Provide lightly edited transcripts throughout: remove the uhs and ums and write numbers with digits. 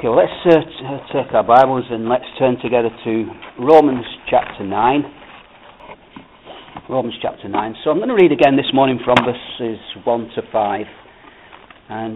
Okay, well, let's take our Bibles and let's turn together to Romans chapter 9. Romans chapter 9. So I'm going to read again this morning from verses 1 to 5, and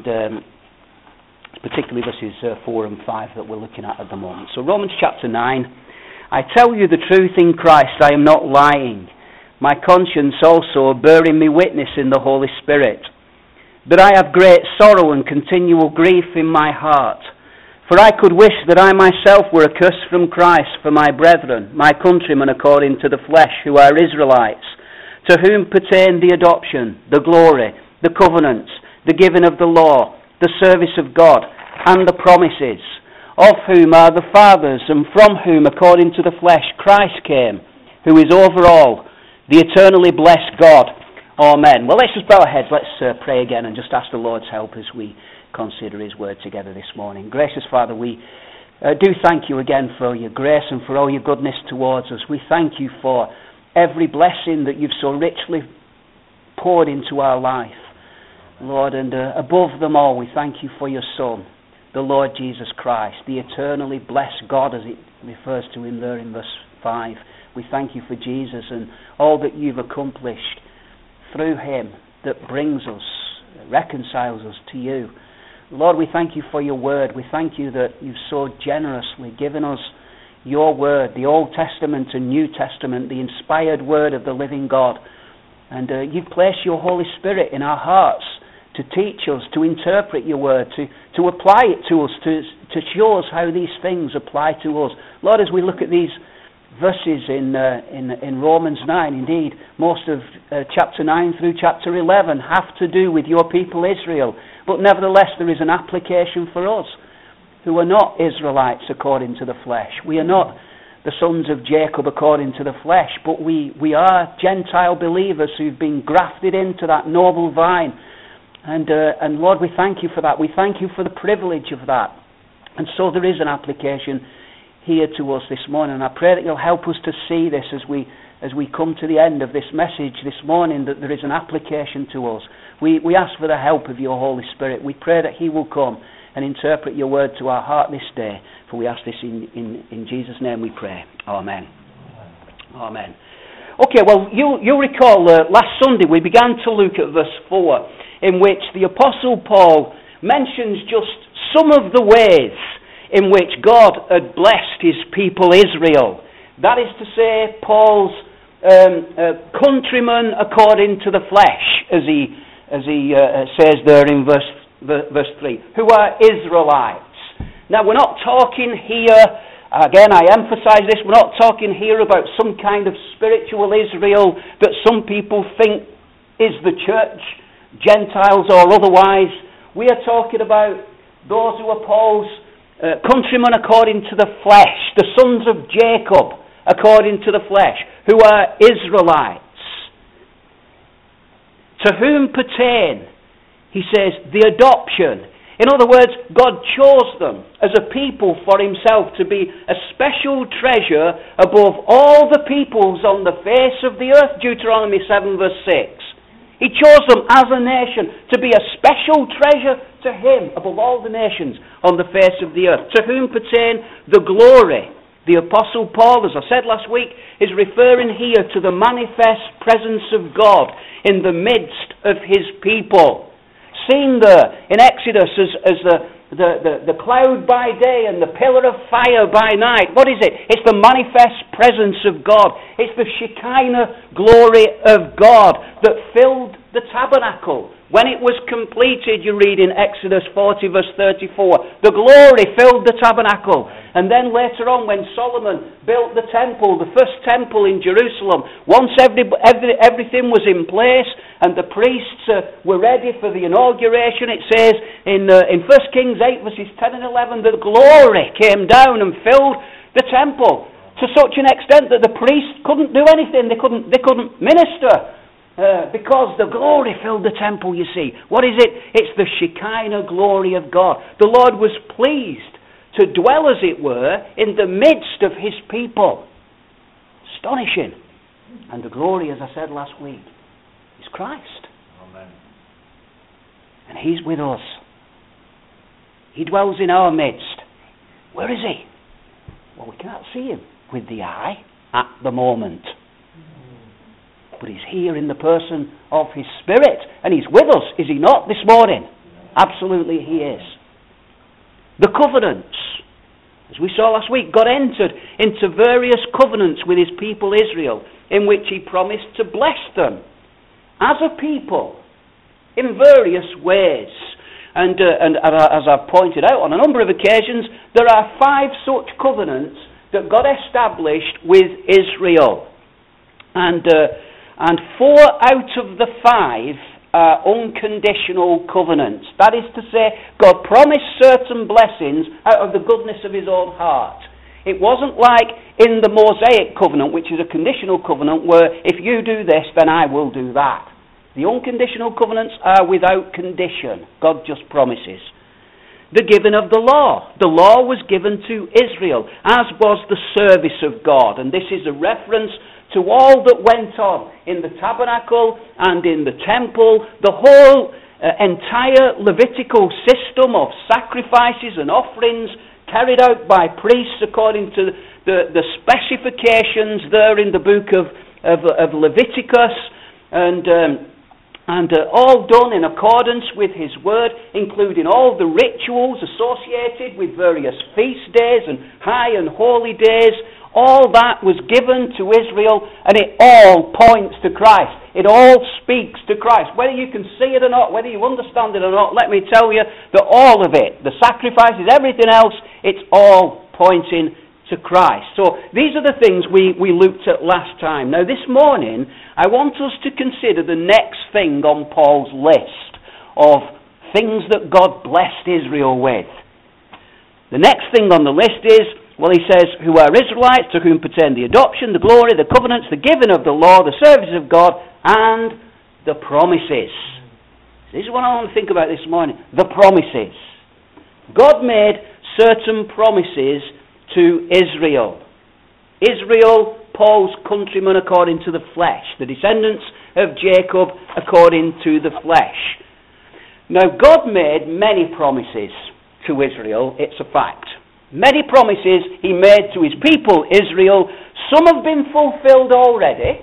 particularly verses 4 and 5 that we're looking at the moment. So Romans chapter 9. I tell you the truth in Christ, I am not lying. My conscience also bearing me witness in the Holy Spirit, that I have great sorrow and continual grief in my heart. For I could wish that I myself were accursed from Christ for my brethren, my countrymen according to the flesh, who are Israelites, to whom pertain the adoption, the glory, the covenants, the giving of the law, the service of God, and the promises, of whom are the fathers, and from whom, according to the flesh, Christ came, who is over all, the eternally blessed God. Amen. Well, let's just bow our heads. Let's pray again and just ask the Lord's help as we consider His Word together this morning. Gracious Father, we do thank You again for Your grace and for all Your goodness towards us. We thank You for every blessing that You've so richly poured into our life, Lord, and above them all, we thank You for Your Son, the Lord Jesus Christ, the eternally blessed God, as it refers to Him there in verse 5. We thank You for Jesus and all that You've accomplished through Him that brings us, reconciles us to You. Lord, we thank You for Your Word. We thank You that You've so generously given us Your Word, the Old Testament and New Testament, the inspired Word of the living God. And You've placed Your Holy Spirit in our hearts to teach us, to interpret Your Word, to apply it to us, to show us how these things apply to us. Lord, as we look at these verses in Romans 9, indeed, most of chapter 9 through chapter 11 have to do with Your people Israel. But nevertheless, there is an application for us who are not Israelites according to the flesh. We are not the sons of Jacob according to the flesh, but we are Gentile believers who've been grafted into that noble vine. And Lord, we thank You for that. We thank You for the privilege of that. And so there is an application here to us this morning. And I pray that You'll help us to see this as we come to the end of this message this morning, that there is an application to us. We ask for the help of Your Holy Spirit. We pray that He will come and interpret Your Word to our heart this day. For we ask this in Jesus' name we pray. Amen. Amen. Okay, well, you'll recall last Sunday we began to look at verse 4, in which the Apostle Paul mentions just some of the ways in which God had blessed His people Israel. That is to say, Paul's countrymen according to the flesh, as he says there in verse 3, who are Israelites. Now, we're not talking here, again I emphasize this, we're not talking here about some kind of spiritual Israel that some people think is the church, Gentiles or otherwise. We are talking about those who are Paul's countrymen according to the flesh, the sons of Jacob according to the flesh, who are Israelites. To whom pertain, he says, the adoption. In other words, God chose them as a people for Himself to be a special treasure above all the peoples on the face of the earth, Deuteronomy 7 verse 6. He chose them as a nation to be a special treasure to Him above all the nations on the face of the earth. To whom pertain the glory. The Apostle Paul, as I said last week, is referring here to the manifest presence of God in the midst of His people. Seen there in Exodus as the cloud by day and the pillar of fire by night. What is it? It's the manifest presence of God. It's the Shekinah glory of God that filled the tabernacle. When it was completed, you read in Exodus 40 verse 34, the glory filled the tabernacle. And then later on, when Solomon built the temple, the first temple in Jerusalem, once everything was in place and the priests were ready for the inauguration, it says in 1 Kings 8 verses 10 and 11, the glory came down and filled the temple to such an extent that the priests couldn't do anything. They couldn't minister. Because the glory filled the temple, you see. What is it? It's the Shekinah glory of God. The Lord was pleased to dwell, as it were, in the midst of His people. Astonishing. And the glory, as I said last week, is Christ. Amen. And He's with us. He dwells in our midst. Where is he? Well, we can't see him with the eye at the moment. But he's here in the person of his Spirit. And he's with us, is he not, this morning? Absolutely he is. The covenants. As we saw last week, God entered into various covenants with his people Israel, in which he promised to bless them as a people in various ways. And as I've pointed out on a number of occasions, there are 5 such covenants that God established with Israel. And 4 out of the 5 are unconditional covenants. That is to say, God promised certain blessings out of the goodness of his own heart. It wasn't like in the Mosaic covenant, which is a conditional covenant, where if you do this, then I will do that. The unconditional covenants are without condition. God just promises. The giving of the law. The law was given to Israel, as was the service of God. And this is a reference to all that went on in the tabernacle and in the temple, the whole entire Levitical system of sacrifices and offerings carried out by priests according to the specifications there in the book of Leviticus, and all done in accordance with his word, including all the rituals associated with various feast days and high and holy days. All that was given to Israel, and it all points to Christ. It all speaks to Christ. Whether you can see it or not, whether you understand it or not, let me tell you that all of it, the sacrifices, everything else, it's all pointing to Christ. So these are the things we looked at last time. Now this morning, I want us to consider the next thing on Paul's list of things that God blessed Israel with. The next thing on the list is, well, he says, who are Israelites, to whom pertain the adoption, the glory, the covenants, the giving of the law, the service of God, and the promises. This is what I want to think about this morning. The promises. God made certain promises to Israel. Israel, Paul's countrymen according to the flesh. The descendants of Jacob according to the flesh. Now, God made many promises to Israel. It's a fact. Many promises he made to his people Israel. Some have been fulfilled already.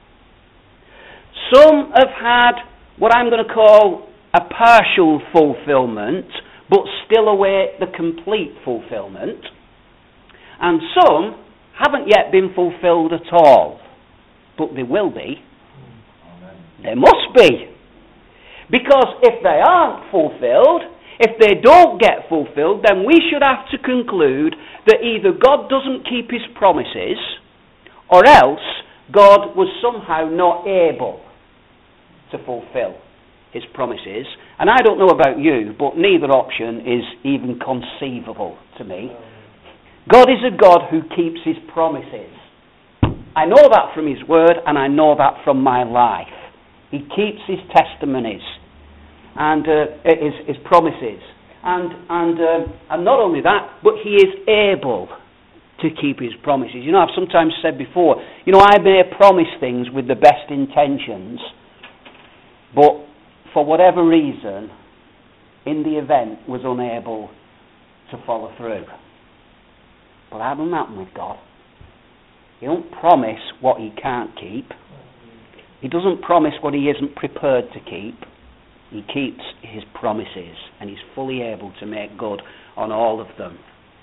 Some have had what I'm going to call a partial fulfillment, but still await the complete fulfillment. And some haven't yet been fulfilled at all, but they will be. They must be. Because if they aren't fulfilled, if they don't get fulfilled, then we should have to conclude that either God doesn't keep his promises, or else God was somehow not able to fulfill his promises. And I don't know about you, but neither option is even conceivable to me. God is a God who keeps his promises. I know that from his word, and I know that from my life. He keeps his testimonies and his promises. And not only that, but he is able to keep his promises. You know, I've sometimes said before, I may promise things with the best intentions, but for whatever reason, in the event, was unable to follow through. But that doesn't happen with God. He don't promise what he can't keep. He doesn't promise what he isn't prepared to keep. He keeps his promises, and he's fully able to make good on all of them.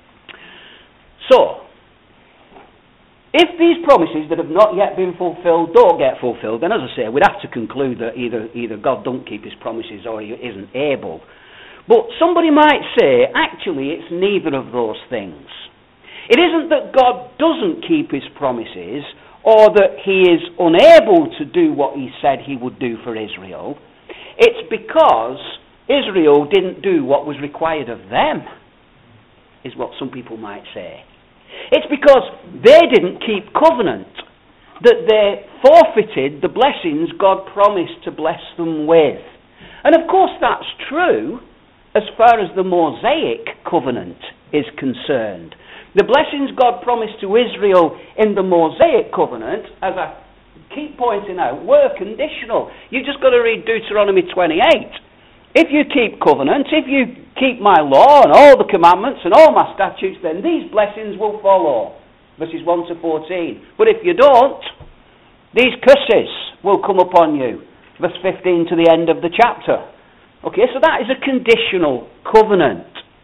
So, if these promises that have not yet been fulfilled don't get fulfilled, then as I say, we'd have to conclude that either God don't keep his promises or he isn't able. But somebody might say, actually, it's neither of those things. It isn't that God doesn't keep his promises, or that he is unable to do what he said he would do for Israel. It's because Israel didn't do what was required of them, is what some people might say. It's because they didn't keep covenant, that they forfeited the blessings God promised to bless them with. And of course that's true as far as the Mosaic covenant is concerned. The blessings God promised to Israel in the Mosaic covenant, as I keep pointing out, were conditional. You've just got to read Deuteronomy 28. if you keep covenant, if you keep my law and all the commandments and all my statutes, then these blessings will follow. Verses 1 to 14. But if you don't, these curses will come upon you. Verse 15 to the end of the chapter. Okay, so that is a conditional covenant.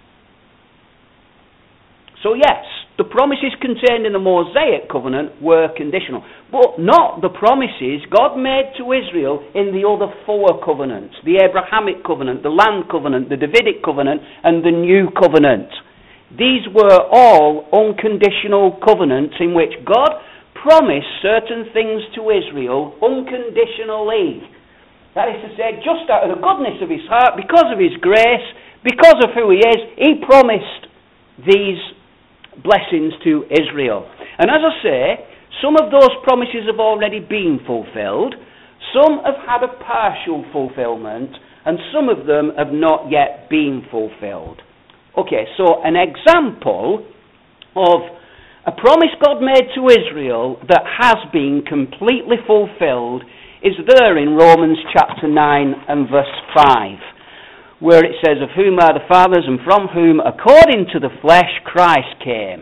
So yes, the promises contained in the Mosaic covenant were conditional, but not the promises God made to Israel in the other four covenants: the Abrahamic covenant, the land covenant, the Davidic covenant, and the new covenant. These were all unconditional covenants in which God promised certain things to Israel unconditionally. That is to say, just out of the goodness of his heart, because of his grace, because of who he is, he promised these blessings to Israel. And as I say, some of those promises have already been fulfilled, some have had a partial fulfillment, and some of them have not yet been fulfilled. Okay, so an example of a promise God made to Israel that has been completely fulfilled is there in Romans chapter 9 and verse 5, where it says, of whom are the fathers, and from whom, according to the flesh, Christ came.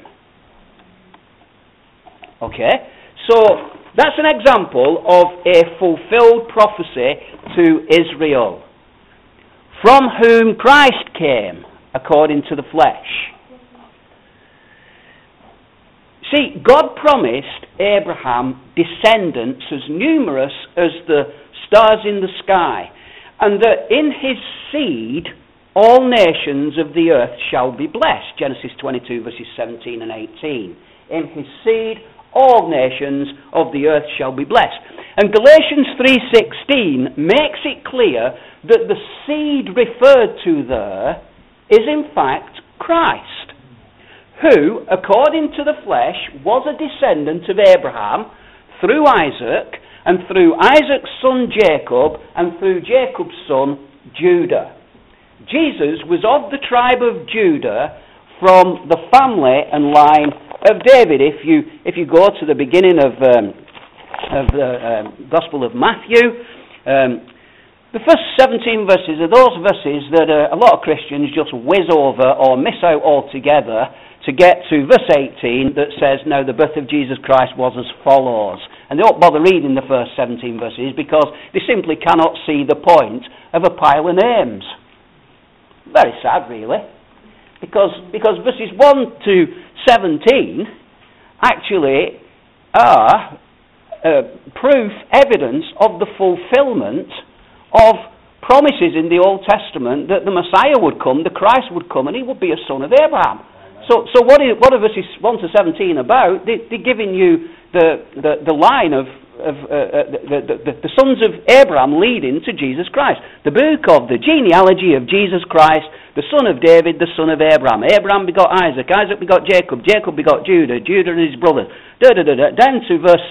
Okay, so that's an example of a fulfilled prophecy to Israel. From whom Christ came, according to the flesh. See, God promised Abraham descendants as numerous as the stars in the sky, and that in his seed all nations of the earth shall be blessed. Genesis 22 verses 17 and 18. In his seed all nations of the earth shall be blessed. And Galatians 3:16 makes it clear that the seed referred to there is in fact Christ, who, according to the flesh, was a descendant of Abraham through Isaac, and through Isaac's son Jacob, and through Jacob's son Judah. Jesus was of the tribe of Judah, from the family and line of David. If you go to the beginning of the Gospel of Matthew, the first 17 verses are those verses that a lot of Christians just whiz over or miss out altogether, to get to verse 18 that says, now the birth of Jesus Christ was as follows. And they don't bother reading the first 17 verses because they simply cannot see the point of a pile of names. Very sad, really. Because verses 1 to 17 actually are proof, evidence of the fulfillment of promises in the Old Testament that the Messiah would come, the Christ would come, and he would be a son of Abraham. So what are verses 1 to 17 about? They're giving you the line of the sons of Abraham leading to Jesus Christ. The book of the genealogy of Jesus Christ, the son of David, the son of Abraham. Abraham begot Isaac, Isaac begot Jacob, Jacob begot Judah, Judah and his brothers. Down to verse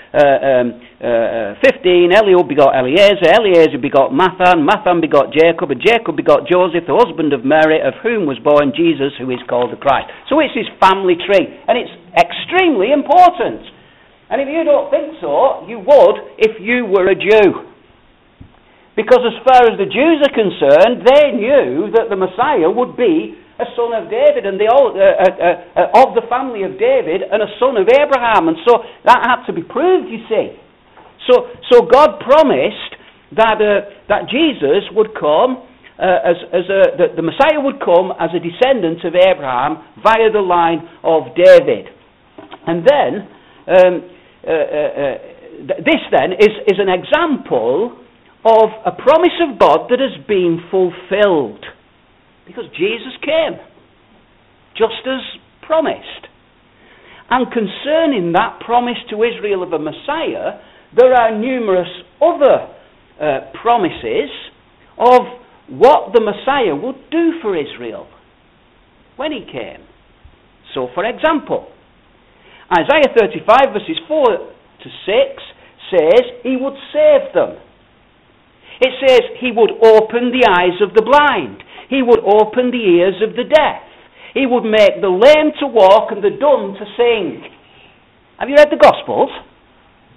15, Eliud begot Eliezer, Eliezer begot Mathan, Mathan begot Jacob, and Jacob begot Joseph, the husband of Mary, of whom was born Jesus, who is called the Christ. So it's his family tree, and it's extremely important. And if you don't think so, you would if you were a Jew. Because as far as the Jews are concerned, they knew that the Messiah would be a son of David, and of the family of David, and a son of Abraham. And so that had to be proved, you see. So God promised that Jesus would come, the Messiah would come as a descendant of Abraham via the line of David. And then, this then is an example of a promise of God that has been fulfilled. Because Jesus came, just as promised. And concerning that promise to Israel of a Messiah, there are numerous other promises of what the Messiah would do for Israel when he came. So, for example, Isaiah 35 verses 4 to 6 says he would save them. It says he would open the eyes of the blind. He would open the ears of the deaf. He would make the lame to walk and the dumb to sing. Have you read the Gospels?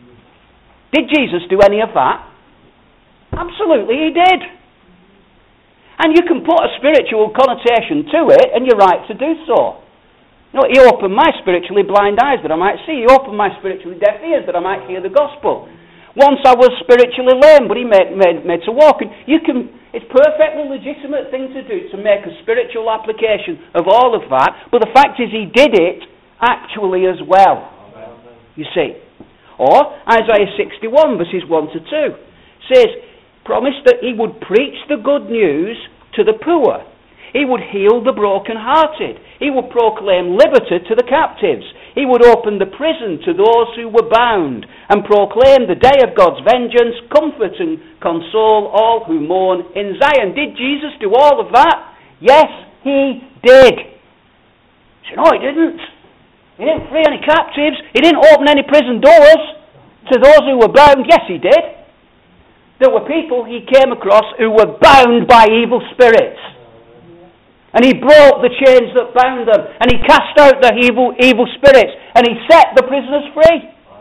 Did Jesus do any of that? Absolutely he did. And you can put a spiritual connotation to it, and you're right to do so. You know, he opened my spiritually blind eyes that I might see. He opened my spiritually deaf ears that I might hear the gospel. Once I was spiritually lame, but he made to walk. And it's a perfectly legitimate thing to do, to make a spiritual application of all of that. But the fact is, he did it actually as well. You see. Or Isaiah 61, verses 1 to 2, says, promised that he would preach the good news to the poor. He would heal the brokenhearted. He would proclaim liberty to the captives. He would open the prison to those who were bound and proclaim the day of God's vengeance, comfort and console all who mourn in Zion. Did Jesus do all of that? Yes, he did. So no, he didn't. He didn't free any captives. He didn't open any prison doors to those who were bound. Yes, he did. There were people he came across who were bound by evil spirits. And he broke the chains that bound them. And he cast out the evil spirits. And he set the prisoners free.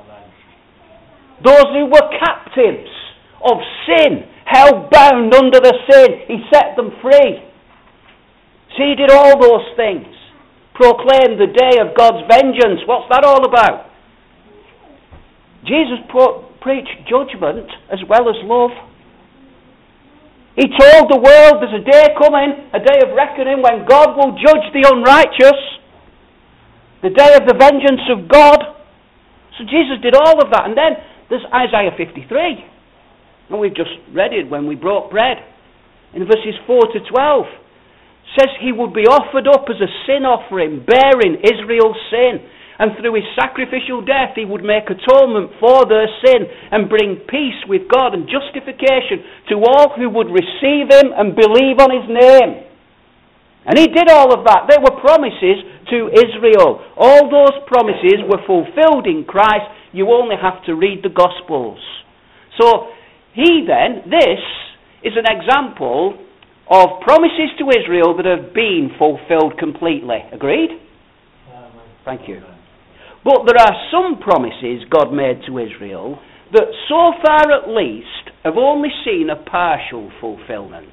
Those who were captives of sin, held bound under the sin, he set them free. See, he did all those things. Proclaimed the day of God's vengeance. What's that all about? Jesus preached judgment as well as love. He told the world there's a day coming, a day of reckoning, when God will judge the unrighteous. The day of the vengeance of God. So Jesus did all of that. And then there's Isaiah 53. And we've just read it when we broke bread. In verses 4 to 12. Says he would be offered up as a sin offering, bearing Israel's sin. And through his sacrificial death he would make atonement for their sin and bring peace with God and justification to all who would receive him and believe on his name. And he did all of that. They were promises to Israel. All those promises were fulfilled in Christ. You only have to read the Gospels. So this is an example of promises to Israel that have been fulfilled completely. Agreed? Thank you. But there are some promises God made to Israel that so far at least have only seen a partial fulfillment.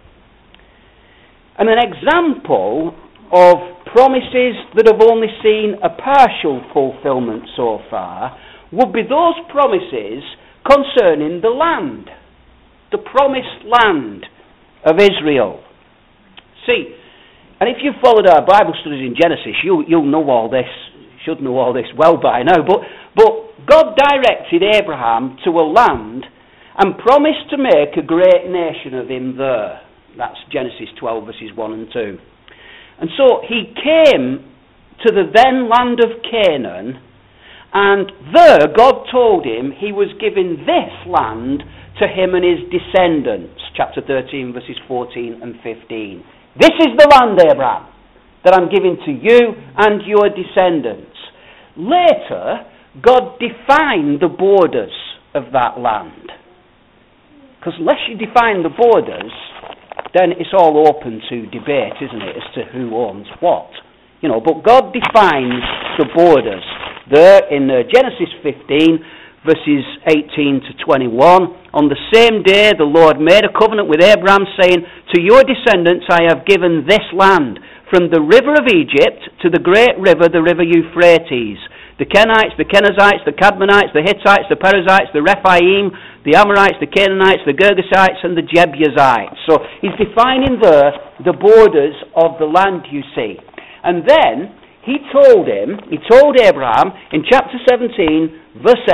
And an example of promises that have only seen a partial fulfillment so far would be those promises concerning the land, the promised land of Israel. See, and if you've followed our Bible studies in Genesis, you'll know all this. Should know all this well by now, but God directed Abraham to a land and promised to make a great nation of him there. That's Genesis 12 verses 1 and 2. And so he came to the then land of Canaan, and there God told him he was giving this land to him and his descendants. Chapter 13 verses 14 and 15. This is the land, Abraham, that I'm giving to you and your descendants. Later, God defined the borders of that land. Because unless you define the borders, then it's all open to debate, isn't it, as to who owns what. But God defines the borders. There in Genesis 15, verses 18 to 21, on the same day the Lord made a covenant with Abraham, saying, to your descendants I have given this land, from the river of Egypt to the great river, the river Euphrates. The Kenites, the Kenizzites, the Cadmonites, the Hittites, the Perizzites, the Rephaim, the Amorites, the Canaanites, the Girgasites, and the Jebusites. So he's defining there the borders of the land, you see. And then he told Abraham in chapter 17, verse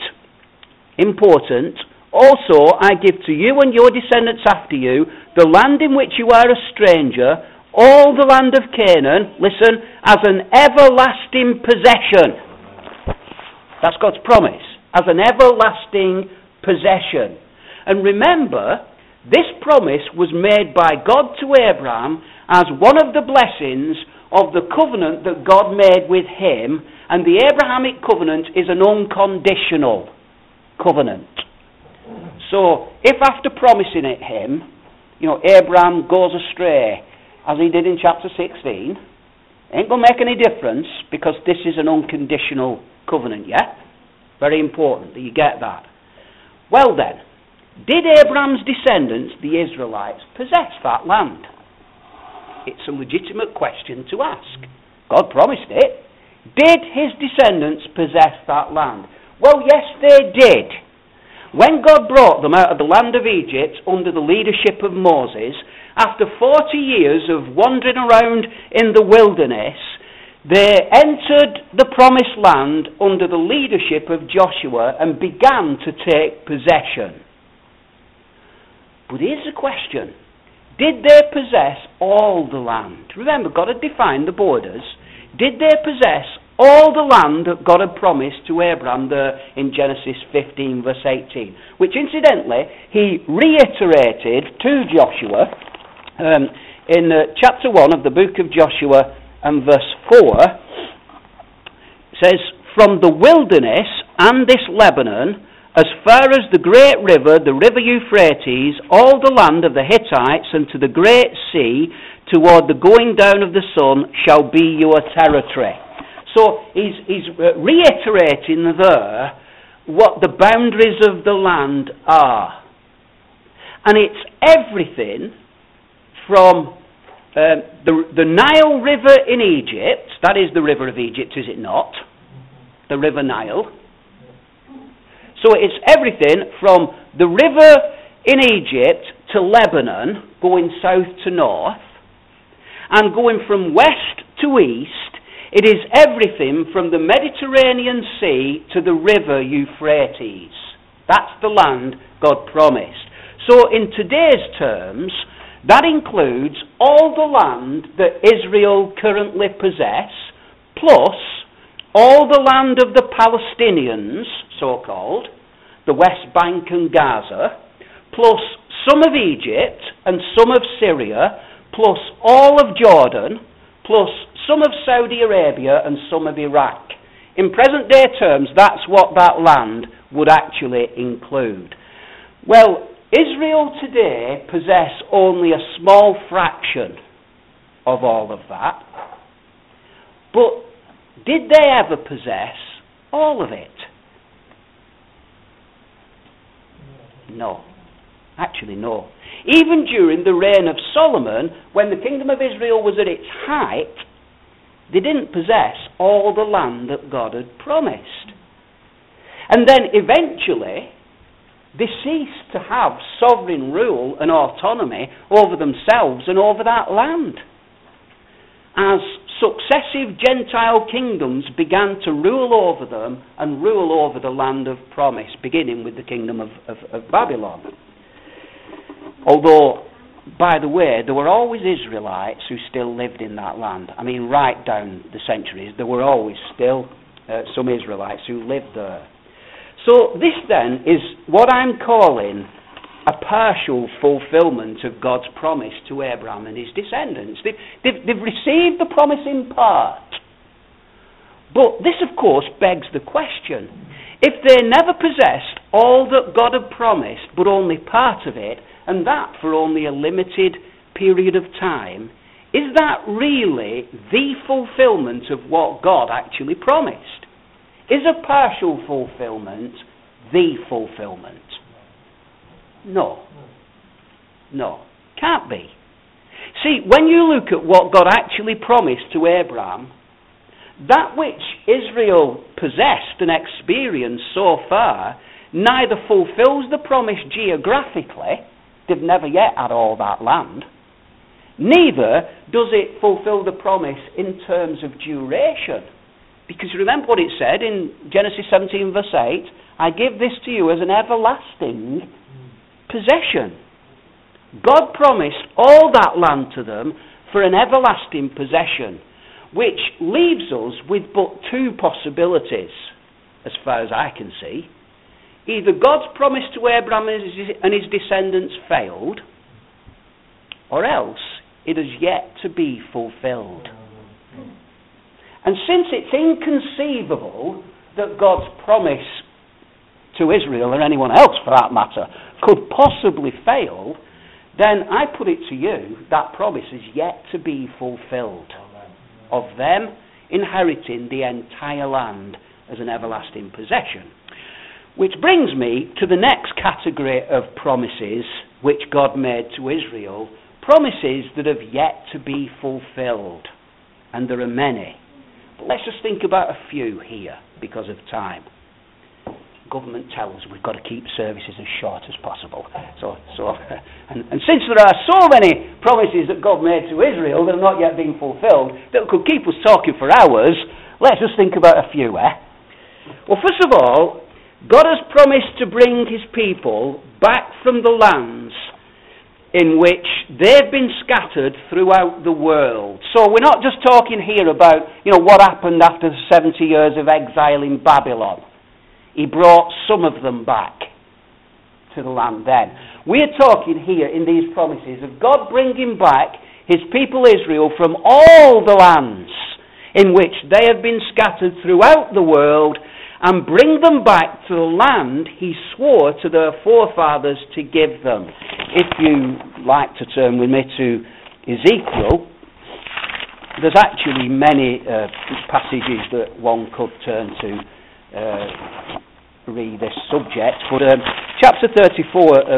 8, important, also I give to you and your descendants after you the land in which you are a stranger, all the land of Canaan, listen, as an everlasting possession. That's God's promise, as an everlasting possession. And remember, this promise was made by God to Abraham as one of the blessings of the covenant that God made with him, and the Abrahamic covenant is an unconditional covenant. So, if after promising it him, Abraham goes astray, as he did in chapter 16, ain't going to make any difference, because this is an unconditional covenant, yeah? Very important that you get that. Well then, Did Abraham's descendants, the Israelites, possess that land? It's a legitimate question to ask. God promised it. Did his descendants possess that land? Well, yes, they did. When God brought them out of the land of Egypt under the leadership of Moses, after 40 years of wandering around in the wilderness, they entered the promised land under the leadership of Joshua and began to take possession. But here's the question. Did they possess all the land? Remember, God had defined the borders. Did they possess all the land that God had promised to Abraham there in Genesis 15 verse 18? Which incidentally, he reiterated to Joshua in chapter 1 of the book of Joshua and verse 4. It says, "From the wilderness and this Lebanon, as far as the great river, the river Euphrates, all the land of the Hittites, and to the great sea, toward the going down of the sun, shall be your territory." So he's reiterating there what the boundaries of the land are. And it's everything from the Nile River in Egypt, that is the river of Egypt, is it not? The River Nile. So it's everything from the river in Egypt to Lebanon, going south to north, and going from west to east. It is everything from the Mediterranean Sea to the river Euphrates. That's the land God promised. So in today's terms, that includes all the land that Israel currently possess, plus all the land of the Palestinians, so-called, the West Bank and Gaza, plus some of Egypt and some of Syria, plus all of Jordan, plus some of Saudi Arabia and some of Iraq. In present-day terms, that's what that land would actually include. Well, Israel today possess only a small fraction of all of that. But did they ever possess all of it? No. Actually, no. Even during the reign of Solomon, when the kingdom of Israel was at its height, they didn't possess all the land that God had promised. And then eventually, they ceased to have sovereign rule and autonomy over themselves and over that land, as successive Gentile kingdoms began to rule over them and rule over the land of promise, beginning with the kingdom of Babylon. Although, by the way, there were always Israelites who still lived in that land. I mean, right down the centuries, there were always still some Israelites who lived there. So this then is what I'm calling a partial fulfillment of God's promise to Abraham and his descendants. They've received the promise in part. But this, of course, begs the question. If they never possessed all that God had promised, but only part of it, and that for only a limited period of time, is that really the fulfillment of what God actually promised? Is a partial fulfillment the fulfillment? No. No. Can't be. See, when you look at what God actually promised to Abraham, that which Israel possessed and experienced so far neither fulfills the promise geographically, they've never yet had all that land, neither does it fulfill the promise in terms of duration. Because remember what it said in Genesis 17 verse 8, I give this to you as an everlasting possession. God promised all that land to them for an everlasting possession, which leaves us with but two possibilities, as far as I can see. Either God's promise to Abraham and his descendants failed, or else it has yet to be fulfilled. And since it's inconceivable that God's promise to Israel, or anyone else for that matter, could possibly fail, then I put it to you, that promise is yet to be fulfilled, of them inheriting the entire land as an everlasting possession. Which brings me to the next category of promises which God made to Israel, promises that have yet to be fulfilled. And there are many. But let's just think about a few here because of time. Government tells us we've got to keep services as short as possible. And since there are so many promises that God made to Israel that are not yet being fulfilled, that could keep us talking for hours, let's just think about a few, Well, first of all, God has promised to bring his people back from the lands in which they've been scattered throughout the world. So we're not just talking here about, what happened after 70 years of exile in Babylon. He brought some of them back to the land then. We're talking here in these promises of God bringing back his people Israel from all the lands in which they have been scattered throughout the world and bring them back to the land he swore to their forefathers to give them. If you like to turn with me to Ezekiel, there's actually many passages that one could turn to read this subject, but chapter 34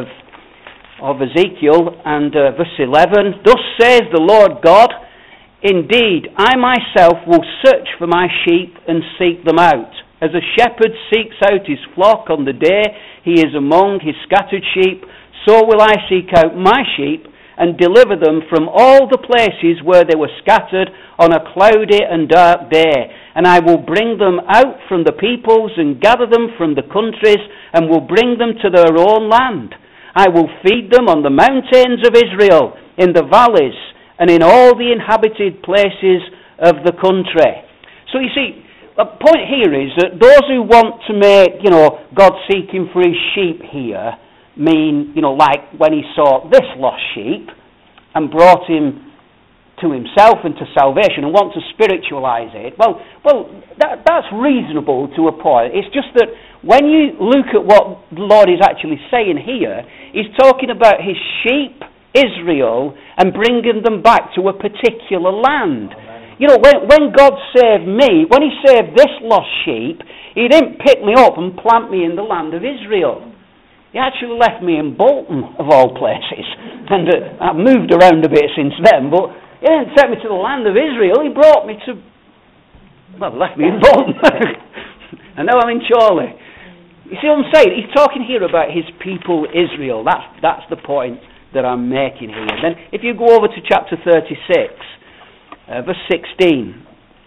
of Ezekiel and verse 11, thus says the Lord God, indeed I myself will search for my sheep and seek them out. As a shepherd seeks out his flock on the day he is among his scattered sheep, so will I seek out my sheep and deliver them from all the places where they were scattered on a cloudy and dark day. And I will bring them out from the peoples and gather them from the countries and will bring them to their own land. I will feed them on the mountains of Israel, in the valleys, and in all the inhabited places of the country. So you see, the point here is that those who want to make, God seeking for his sheep here mean, like when he saw this lost sheep and brought him to himself and to salvation and want to spiritualize it, that's reasonable to a point. It's just that when you look at what the Lord is actually saying here, he's talking about his sheep, Israel, and bringing them back to a particular land. When God saved me, when he saved this lost sheep, he didn't pick me up and plant me in the land of Israel. He actually left me in Bolton, of all places. And I've moved around a bit since then, but he didn't take me to the land of Israel. He brought me to, left me in Bolton. And now I'm in Chorley. You see what I'm saying? He's talking here about his people Israel. That's the point that I'm making here. Then if you go over to chapter 36, verse 16.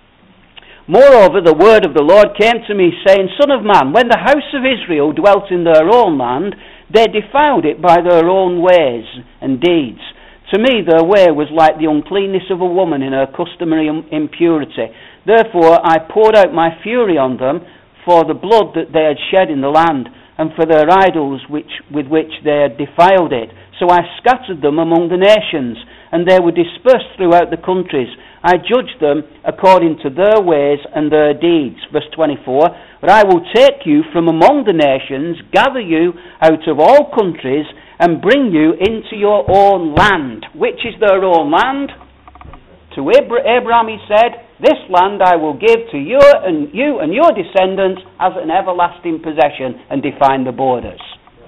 Moreover, the word of the Lord came to me, saying, Son of man, when the house of Israel dwelt in their own land, they defiled it by their own ways and deeds. To me their way was like the uncleanness of a woman in her customary impurity. Therefore I poured out my fury on them for the blood that they had shed in the land, and for their idols with which they had defiled it. So I scattered them among the nations, and they were dispersed throughout the countries. I judged them according to their ways and their deeds. Verse 24, but I will take you from among the nations, gather you out of all countries, and bring you into your own land. Which is their own land? To Abraham he said, this land I will give to you and your descendants as an everlasting possession, and define the borders.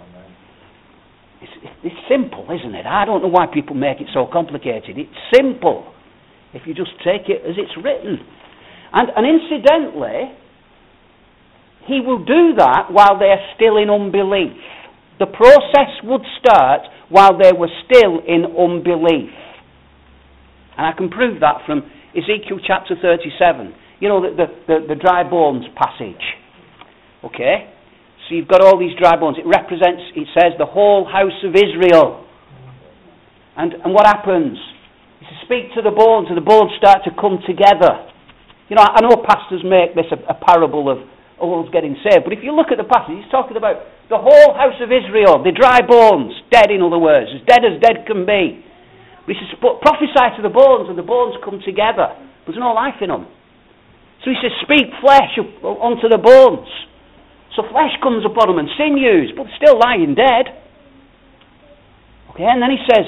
It's simple, isn't it? I don't know why people make it so complicated. It's simple if you just take it as it's written. And incidentally, he will do that while they are still in unbelief. The process would start while they were still in unbelief. And I can prove that from Ezekiel chapter 37. The dry bones passage. Okay? So you've got all these dry bones. It says the whole house of Israel. And what happens? He says, speak to the bones, and the bones start to come together. I know pastors make this a parable of all getting saved, but if you look at the passage, he's talking about the whole house of Israel, the dry bones, dead in other words, as dead can be. But he says, prophesy to the bones, and the bones come together. There's no life in them. So he says, speak flesh onto the bones. So flesh comes upon them and sinews, but still lying dead. Okay, and then he says,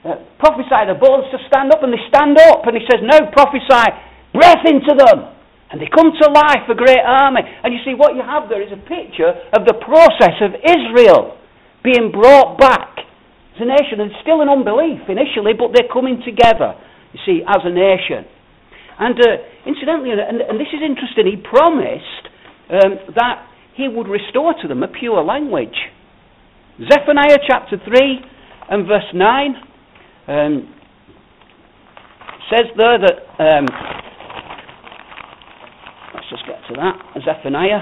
prophesy the bones to stand up, and they stand up. And he says, now prophesy breath into them, And they come to life, a great army. And you see, what you have there is a picture of the process of Israel being brought back as a nation. And it's still an unbelief initially, but they're coming together, you see, as a nation. And incidentally, and this is interesting, he promised that he would restore to them a pure language. Zephaniah chapter 3 and verse 9 says there that, let's just get to that, Zephaniah.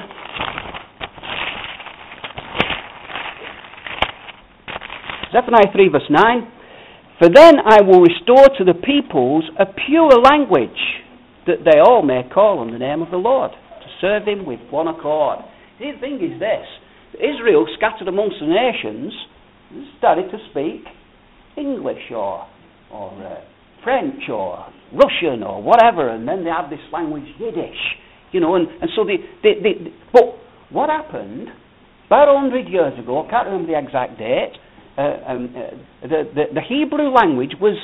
Zephaniah 3 verse 9. For then I will restore to the peoples a pure language, that they all may call on the name of the Lord, to serve him with one accord. See, the thing is this, Israel, scattered amongst the nations, started to speak English or French or Russian or whatever, and then they have this language, Yiddish, you know, and so but what happened, about 100 years ago, I can't remember the exact date, the Hebrew language was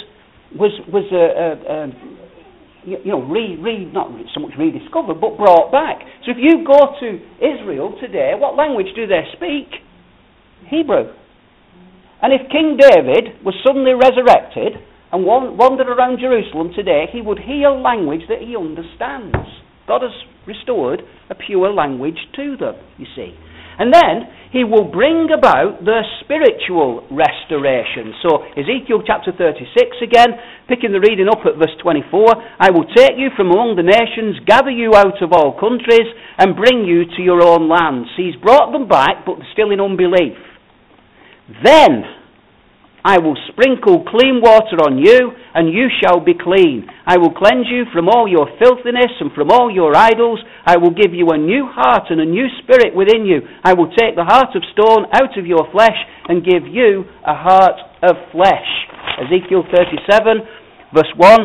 not so much rediscovered, but brought back. So if you go to Israel today, what language do they speak? Hebrew. And if King David was suddenly resurrected and wandered around Jerusalem today, he would hear language that he understands. God has restored a pure language to them, you see. And then he will bring about their spiritual restoration. So Ezekiel chapter 36 again, picking the reading up at verse 24. I will take you from among the nations, gather you out of all countries, and bring you to your own land. So he's brought them back, but they're still in unbelief. Then I will sprinkle clean water on you, and you shall be clean. I will cleanse you from all your filthiness and from all your idols. I will give you a new heart and a new spirit within you. I will take the heart of stone out of your flesh and give you a heart of flesh. Ezekiel 37, verse 1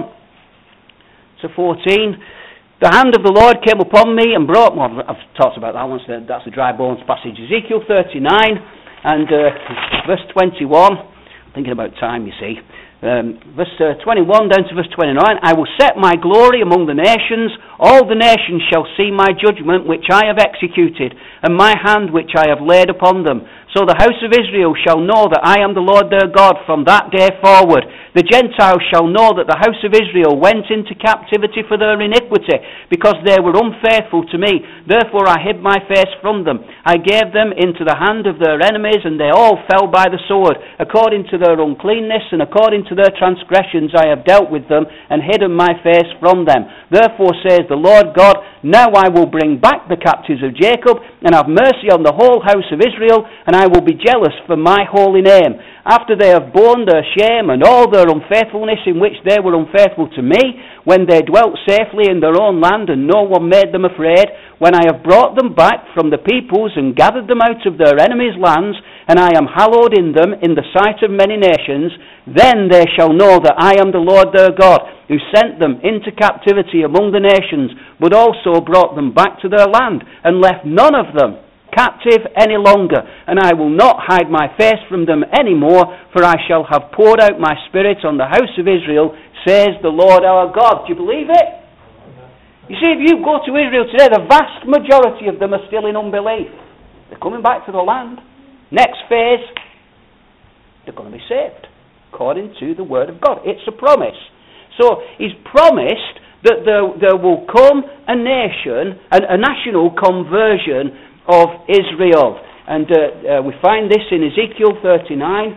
to 14. The hand of the Lord came upon me and brought... Well, I've talked about that once. That's the dry bones passage. Ezekiel 39 and verse 21... Thinking about time, you see. Verse 21 down to verse 29. I will set my glory among the nations. All the nations shall see my judgment which I have executed, and my hand which I have laid upon them. So the house of Israel shall know that I am the Lord their God from that day forward. The Gentiles shall know that the house of Israel went into captivity for their iniquity, because they were unfaithful to me. Therefore I hid my face from them. I gave them into the hand of their enemies, and they all fell by the sword. According to their uncleanness and according to their transgressions I have dealt with them, and hidden my face from them. Therefore says the Lord God, now I will bring back the captives of Jacob, and have mercy on the whole house of Israel, and I will be jealous for my holy name. After they have borne their shame and all their unfaithfulness in which they were unfaithful to me, when they dwelt safely in their own land and no one made them afraid, when I have brought them back from the peoples and gathered them out of their enemies' lands, and I am hallowed in them in the sight of many nations, then they shall know that I am the Lord their God, who sent them into captivity among the nations, but also brought them back to their land, and left none of them captive any longer. And I will not hide my face from them any more, for I shall have poured out my spirit on the house of Israel, says the Lord our God. Do you believe it? You see, if you go to Israel today, the vast majority of them are still in unbelief. They're coming back to the land. Next phase, they're going to be saved, according to the word of God. It's a promise. So he's promised that there will come a nation, a national conversion of Israel. And we find this in Ezekiel 39.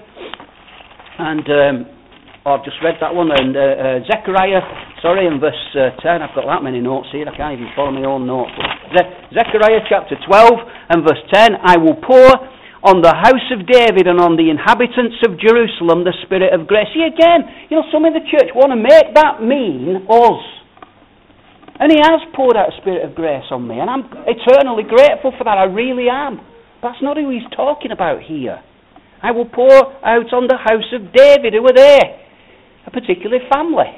And I've just read that one. And Zechariah, in verse 10. I've got that many notes here. I can't even follow my own notes. Zechariah chapter 12 and verse 10. I will pour on the house of David and on the inhabitants of Jerusalem the spirit of grace. See again, some in the church want to make that mean us. And he has poured out a spirit of grace on me, and I'm eternally grateful for that. I really am. That's not who he's talking about here. I will pour out on the house of David. Who are they? A particular family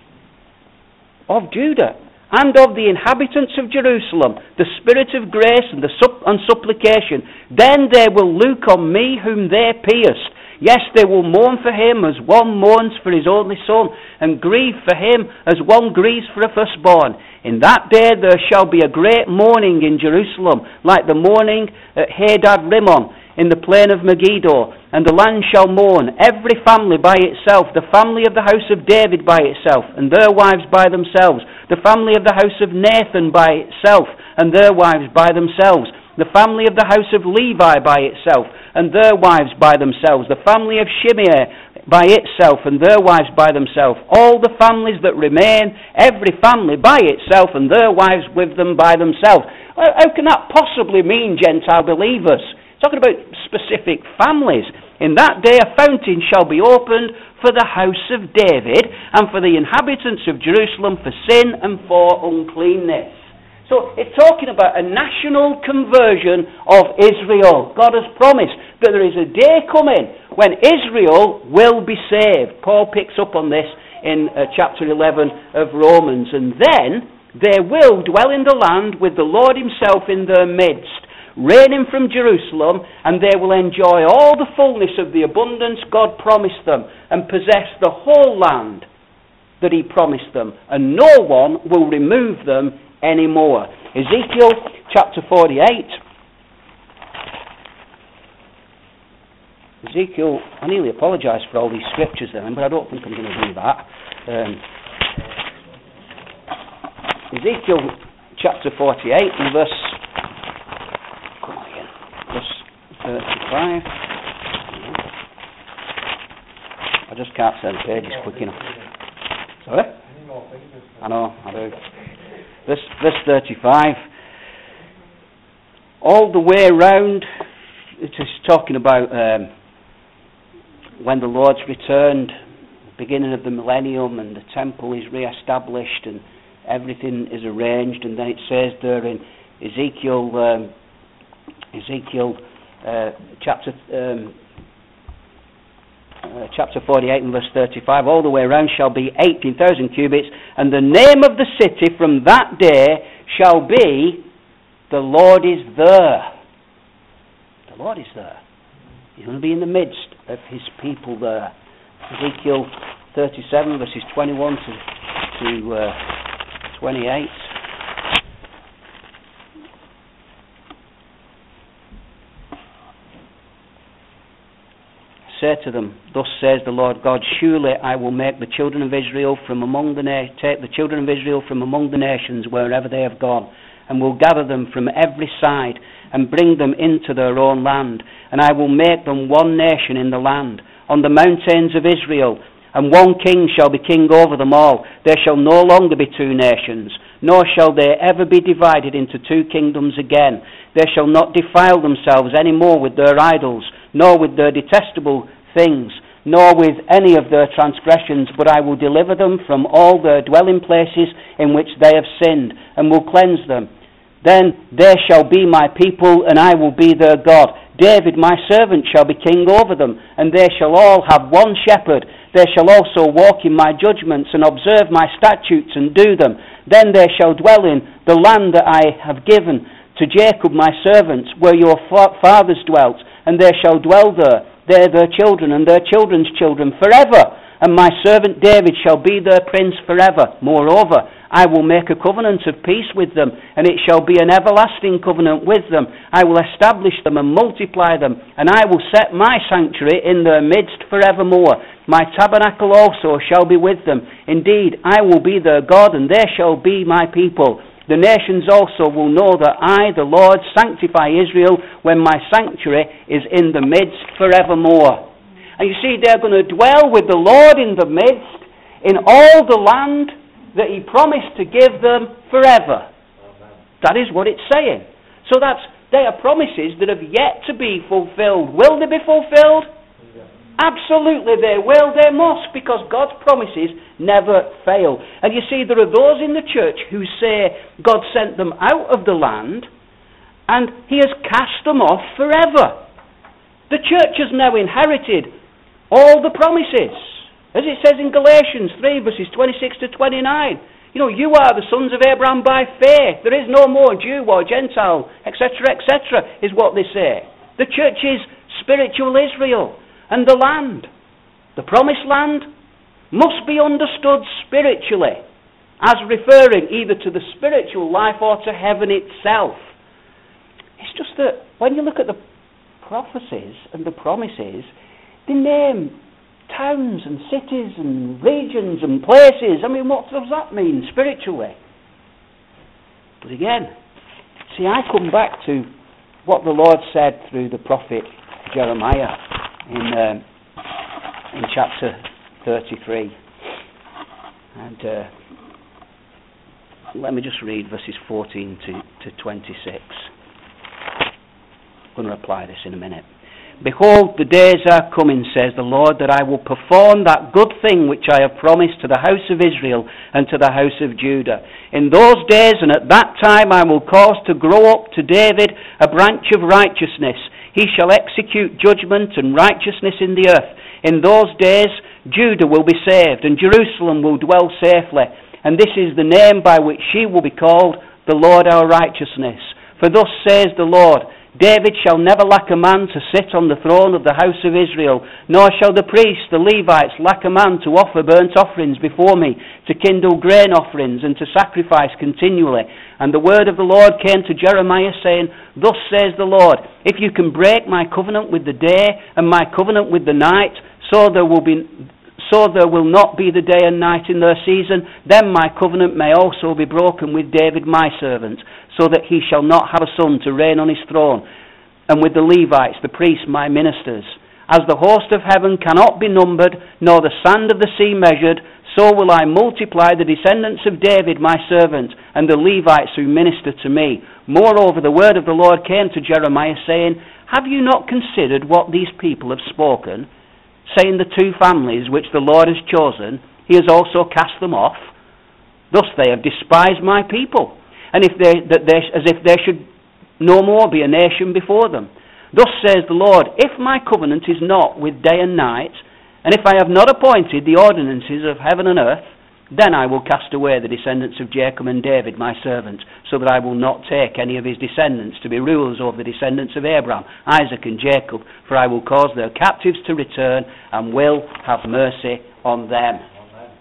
of Judah, and of the inhabitants of Jerusalem, the spirit of grace and supplication. Then they will look on me whom they pierced, Yes, they will mourn for him as one mourns for his only son, and grieve for him as one grieves for a firstborn. In that day there shall be a great mourning in Jerusalem, like the mourning at Hadad Rimmon in the plain of Megiddo. And the land shall mourn, every family by itself, the family of the house of David by itself, and their wives by themselves, the family of the house of Nathan by itself, and their wives by themselves, the family of the house of Levi by itself, and their wives by themselves, the family of Shimei by itself, and their wives by themselves, all the families that remain, every family by itself, and their wives with them by themselves. How can that possibly mean Gentile believers? Talking about specific families. In that day a fountain shall be opened for the house of David and for the inhabitants of Jerusalem for sin and for uncleanness. So it's talking about a national conversion of Israel. God has promised that there is a day coming when Israel will be saved. Paul picks up on this in chapter 11 of Romans. And then they will dwell in the land with the Lord himself in their midst, reigning from Jerusalem, and they will enjoy all the fullness of the abundance God promised them and possess the whole land that he promised them, and no one will remove them anymore. Ezekiel chapter 48. Ezekiel, I nearly apologise for all these scriptures then, but I don't think I'm going to do that. Ezekiel chapter 48 and verse 35. I just can't say the pages quick enough. Sorry? I know, I do. Verse 35. All the way round, it is talking about when the Lord's returned, beginning of the millennium, and the temple is re-established and everything is arranged. And then it says there in Ezekiel chapter 48 and verse 35, all the way around shall be 18,000 cubits, and the name of the city from that day shall be, the Lord is there. The Lord is there. He's going to be in the midst of his people there. Ezekiel 37 verses 21 to 28. Say to them, thus says the Lord God, surely I will make the children of Israel from among take the children of Israel from among the nations wherever they have gone, and will gather them from every side and bring them into their own land, and I will make them one nation in the land, on the mountains of Israel, and one king shall be king over them all. There shall no longer be two nations, nor shall they ever be divided into two kingdoms again. They shall not defile themselves any more with their idols, nor with their detestable things, nor with any of their transgressions, but I will deliver them from all their dwelling places in which they have sinned, and will cleanse them. Then they shall be my people, and I will be their God. David my servant shall be king over them, and they shall all have one shepherd. They shall also walk in my judgments, and observe my statutes, and do them. Then they shall dwell in the land that I have given to Jacob my servant, where your fathers dwelt, and they shall dwell there, they, their children, and their children's children forever. And my servant David shall be their prince forever. Moreover, I will make a covenant of peace with them, and it shall be an everlasting covenant with them. I will establish them and multiply them, and I will set my sanctuary in their midst forevermore. My tabernacle also shall be with them. Indeed, I will be their God, and they shall be my people. The nations also will know that I, the Lord, sanctify Israel when my sanctuary is in the midst forevermore. And you see, they're going to dwell with the Lord in the midst, in all the land that he promised to give them forever. Amen. That is what it's saying. So they are promises that have yet to be fulfilled. Will they be fulfilled? Absolutely they will, they must, because God's promises never fail. And you see, there are those in the church who say God sent them out of the land and he has cast them off forever. The church has now inherited all the promises. As it says in Galatians 3 verses 26 to 29. You are the sons of Abraham by faith. There is no more Jew or Gentile, etc., etc., is what they say. The church is spiritual Israel. And the land, the promised land, must be understood spiritually as referring either to the spiritual life or to heaven itself. It's just that when you look at the prophecies and the promises, they name towns and cities and regions and places. I mean, what does that mean spiritually? But again, see, I come back to what the Lord said through the prophet Jeremiah in chapter 33. And let me just read verses 14 to 26. I'm going to apply this in a minute. Behold, the days are coming, says the Lord, that I will perform that good thing which I have promised to the house of Israel and to the house of Judah. In those days and at that time I will cause to grow up to David a branch of righteousness. He shall execute judgment and righteousness in the earth. In those days Judah will be saved, and Jerusalem will dwell safely. And this is the name by which she will be called, the Lord our righteousness. For thus says the Lord, David shall never lack a man to sit on the throne of the house of Israel, nor shall the priests, the Levites, lack a man to offer burnt offerings before me, to kindle grain offerings, and to sacrifice continually. And the word of the Lord came to Jeremiah, saying, Thus says the Lord, if you can break my covenant with the day, and my covenant with the night, so there will not be the day and night in their season, then my covenant may also be broken with David my servant, so that he shall not have a son to reign on his throne, and with the Levites, the priests, my ministers. As the host of heaven cannot be numbered, nor the sand of the sea measured, so will I multiply the descendants of David my servant, and the Levites who minister to me. Moreover, the word of the Lord came to Jeremiah, saying, Have you not considered what these people have spoken, saying the two families which the Lord has chosen, he has also cast them off? Thus they have despised my people, and as if there should no more be a nation before them. Thus says the Lord, if my covenant is not with day and night, and if I have not appointed the ordinances of heaven and earth, then I will cast away the descendants of Jacob and David my servant, so that I will not take any of his descendants to be rulers over the descendants of Abraham, Isaac and Jacob, for I will cause their captives to return and will have mercy on them. Amen.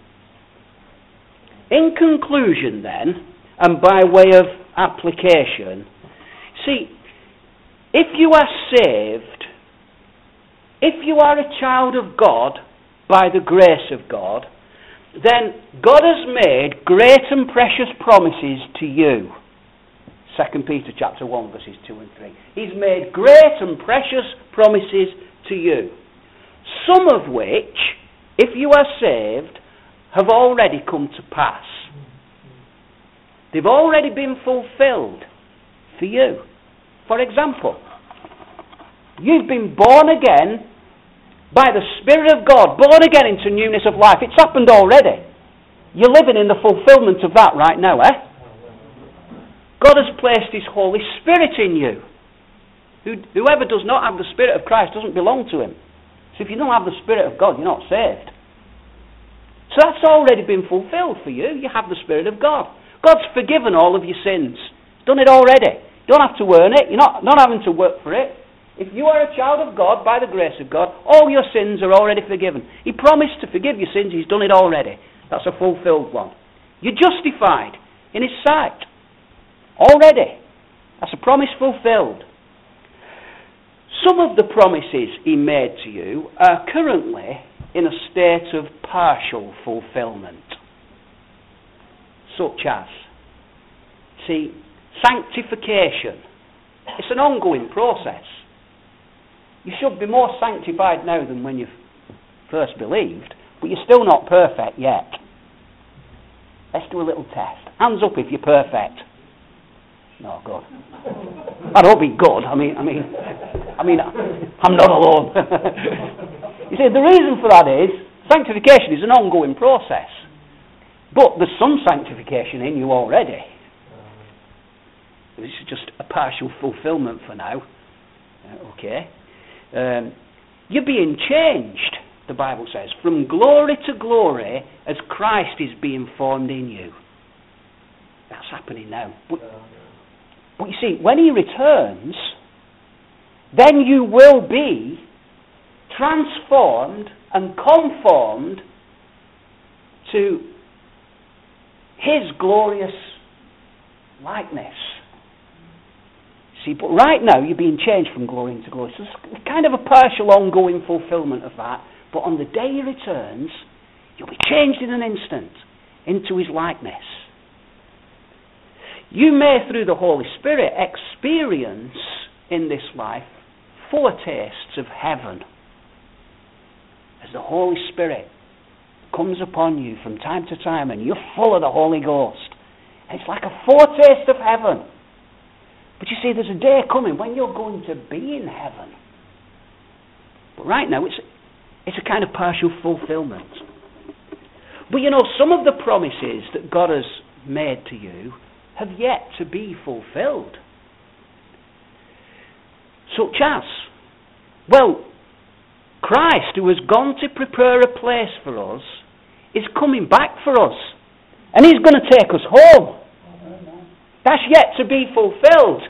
In conclusion then, and by way of application, see, if you are saved, if you are a child of God by the grace of God, then God has made great and precious promises to you. 2 Peter chapter 1 verses 2 and 3. He's made great and precious promises to you. Some of which, if you are saved, have already come to pass. They've already been fulfilled for you. For example, you've been born again by the Spirit of God, born again into newness of life. It's happened already. You're living in the fulfillment of that right now, eh? God has placed His Holy Spirit in you. Whoever does not have the Spirit of Christ doesn't belong to Him. So if you don't have the Spirit of God, you're not saved. So that's already been fulfilled for you. You have the Spirit of God. God's forgiven all of your sins. He's done it already. You don't have to earn it. You're not having to work for it. If you are a child of God, by the grace of God, all your sins are already forgiven. He promised to forgive your sins. He's done it already. That's a fulfilled one. You're justified in His sight. Already. That's a promise fulfilled. Some of the promises He made to you are currently in a state of partial fulfillment. Such as, see, sanctification. It's an ongoing process. You should be more sanctified now than when you first believed, but you're still not perfect yet. Let's do a little test. Hands up if you're perfect. No, good. I don't be good. I mean, I'm not alone. You see, the reason for that is sanctification is an ongoing process, but there's some sanctification in you already. This is just a partial fulfillment for now. Okay. You're being changed, the Bible says, from glory to glory as Christ is being formed in you. That's happening now. But you see, when He returns, then you will be transformed and conformed to His glorious likeness. See, but right now you're being changed from glory into glory. So it's kind of a partial ongoing fulfillment of that. But on the day He returns, you'll be changed in an instant into His likeness. You may, through the Holy Spirit, experience in this life foretastes of heaven. As the Holy Spirit comes upon you from time to time and you're full of the Holy Ghost. And it's like a foretaste of heaven. But you see, there's a day coming when you're going to be in heaven. But right now, it's a kind of partial fulfillment. But you know, some of the promises that God has made to you have yet to be fulfilled. Such as, well, Christ, who has gone to prepare a place for us, is coming back for us. And He's going to take us home. That's yet to be fulfilled.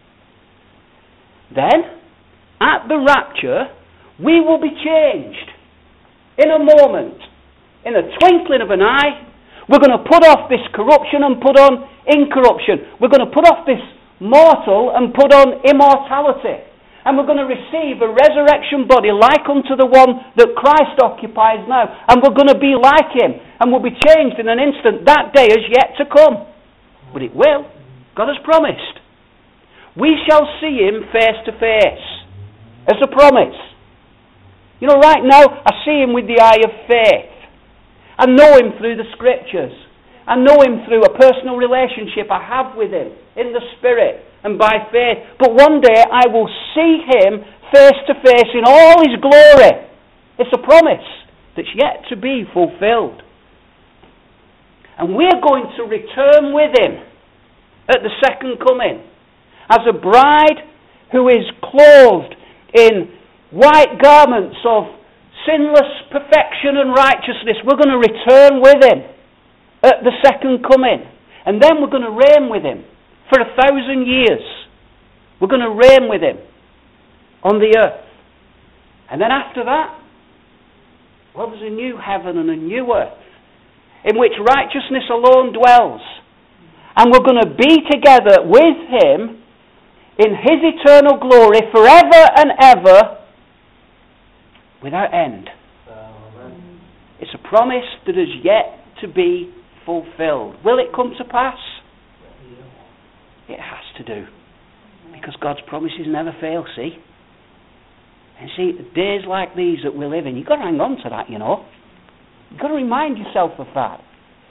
Then, at the rapture, we will be changed. In a moment, in a twinkling of an eye, we're going to put off this corruption and put on incorruption. We're going to put off this mortal and put on immortality. And we're going to receive a resurrection body like unto the one that Christ occupies now. And we're going to be like Him. And we'll be changed in an instant. That day is yet to come. But it will. God has promised. We shall see Him face to face. As a promise. You know, right now, I see Him with the eye of faith. I know Him through the Scriptures. I know Him through a personal relationship I have with Him in the Spirit and by faith. But one day I will see Him face to face in all His glory. It's a promise that's yet to be fulfilled. And we're going to return with Him at the second coming as a bride who is clothed in white garments of sinless perfection and righteousness. We're going to return with Him at the second coming. And then we're going to reign with Him for 1,000 years. We're going to reign with Him on the earth. And then after that, well, there's a new heaven and a new earth in which righteousness alone dwells. And we're going to be together with Him in His eternal glory forever and ever without end. Amen. It's a promise that is yet to be fulfilled. Will it come to pass? It has to do. Because God's promises never fail, see? And see, days like these that we live in, you've got to hang on to that, you know. You've got to remind yourself of that.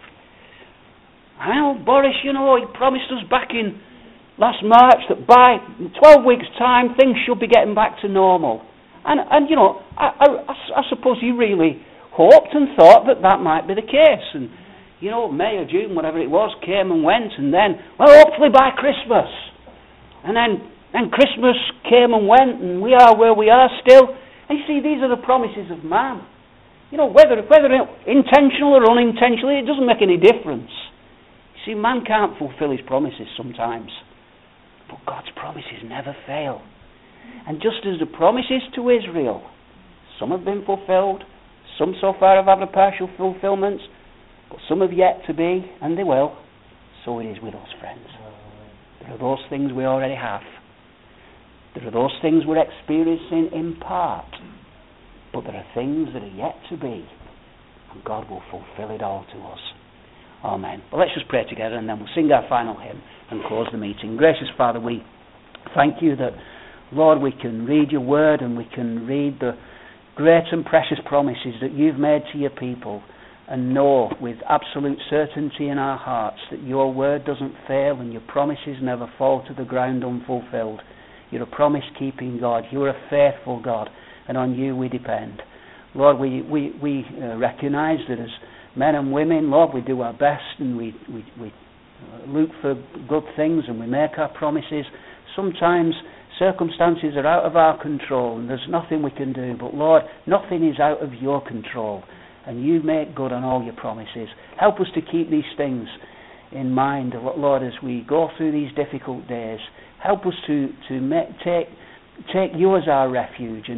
Well, Boris, you know, he promised us back in last March that by 12 weeks' time things should be getting back to normal. And you know, I suppose he really hoped and thought that that might be the case. And, you know, May or June, whatever it was, came and went. And then, well, hopefully by Christmas. And then Christmas came and went, and we are where we are still. And you see, these are the promises of man. You know, whether intentional or unintentionally, it doesn't make any difference. You see, man can't fulfill his promises sometimes. But God's promises never fail. And just as the promises to Israel, some have been fulfilled, some so far have had a partial fulfillment, but some have yet to be, and they will. So it is with us, friends. There are those things we already have. There are those things we're experiencing in part. But there are things that are yet to be. And God will fulfill it all to us. Amen. Well, let's just pray together and then we'll sing our final hymn and close the meeting. Gracious Father, we thank You that, Lord, we can read Your word and we can read the great and precious promises that You've made to Your people and know with absolute certainty in our hearts that Your word doesn't fail and Your promises never fall to the ground unfulfilled. You're a promise-keeping God. You're a faithful God, and on You we depend. Lord, we recognise that as men and women, Lord, we do our best and we look for good things and we make our promises. Sometimes circumstances are out of our control and there's nothing we can do. But Lord, nothing is out of Your control. And You make good on all Your promises. Help us to keep these things in mind, Lord, as we go through these difficult days. Help us to take You as our refuge and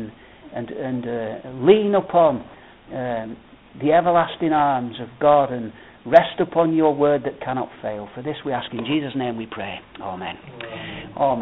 and lean upon the everlasting arms of God and rest upon your word that cannot fail. For this we ask in Jesus' name we pray. Amen. Amen.